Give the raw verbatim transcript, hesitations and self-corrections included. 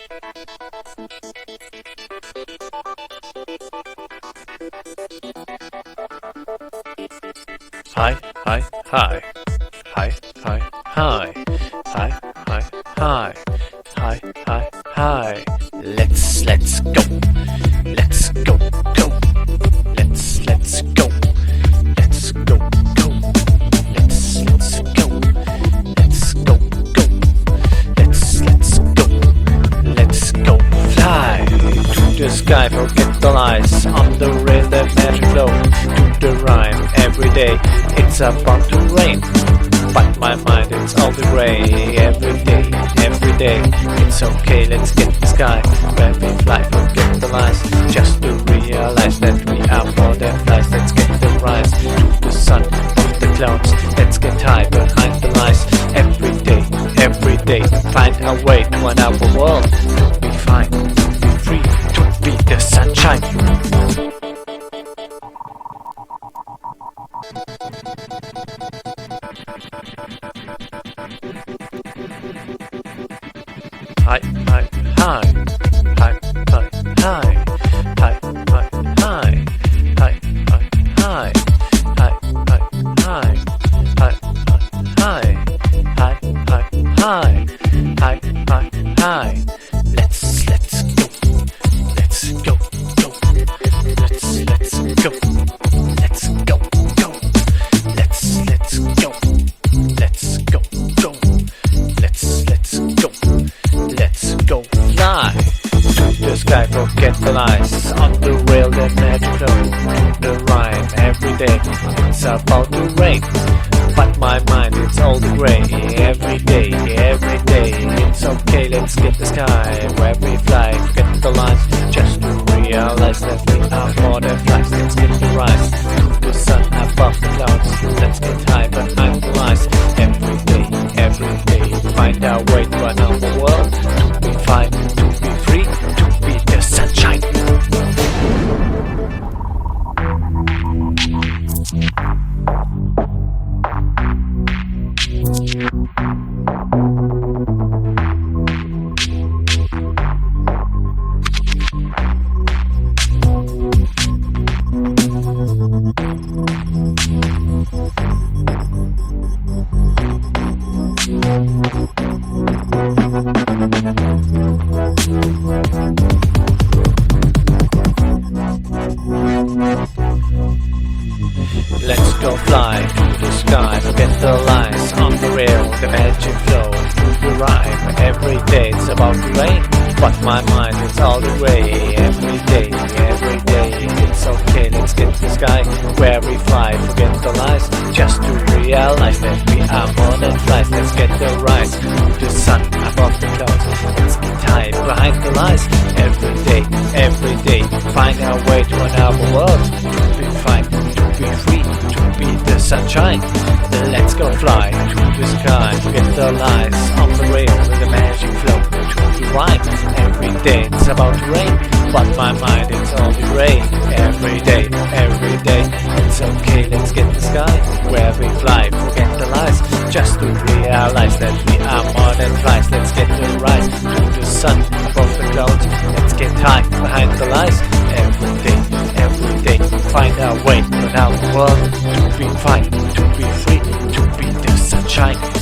Hi, hi, hi. Hi, hi, hi. Hi, hi, hi. Hi, hi, hi. Let's, let's go. Let's go, go. Let's, let's go. Let's go, go. Let's, let's go. Let's go, go. Let's, let's go. Let's go fly to the sky, forget the lies. On the rail that magic flow to the rhyme every day. It's about to rain, but my mind it's all the gray. Every day, every day, it's okay, let's get the sky. Where we fly, forget the lies. Just to realize that we are more than flies. Let's get the rise to the sun, of the clouds. Let's get high behind the lies. Every day, every day, find a way to another world. To be fine, to be free, to be the sunshine. Hi, hi, hi. Hi, hi, hi. Hi, hi, hi. Hi, hi, hi. Hi, hi, hi. Hi, hi, hi. Hi, hi, hi. Hi, hi, hi. Let's, let's go. Let's go, go. Let's, let's go. Let's go, go. Let's, let's go. Let's go, go. Let's, let's go. Let's go fly to the sky, forget the lies. On the rail that magic flow to the rhyme every day. It's about to rain, but my mind it's all the gray. Every day, every day, it's okay, let's get the sky. Where we fly, forget the lies. Just to realize that we are more than flies. Let's get the rise to the sun above the clouds. Let's get high behind the lies. Every day, every day, find our way to another world. To be fine, to be free, to be the sunshine. Let's go fly to the sky, forget the lies. On the rail, the magic flow to the rhyme. Every day it's about to rain, but my mind is all the gray. Every day, every day, it's okay, let's get the sky. Where we fly, forget the lies. Just to realize that we are more than flies. Let's get the rise to the sun above the clouds. Let's get high behind the lies. Every day, every day, find our way to another world. To be fine, to be free, to be the sunshine. Let's go fly to the sky, forget the lies. On the rail with the magic flow to the rhyme. Every day it's about to rain, but my mind it's all the gray. Every day, every day, it's okay, let's get the sky. Where we fly, forget the lies. Just to realize that we are more than flies. Let's get the rise to the sun above the clouds. Let's get high behind the lies. Every day, every day, find our way to another world. To be fine, to be free, to be the sunshine.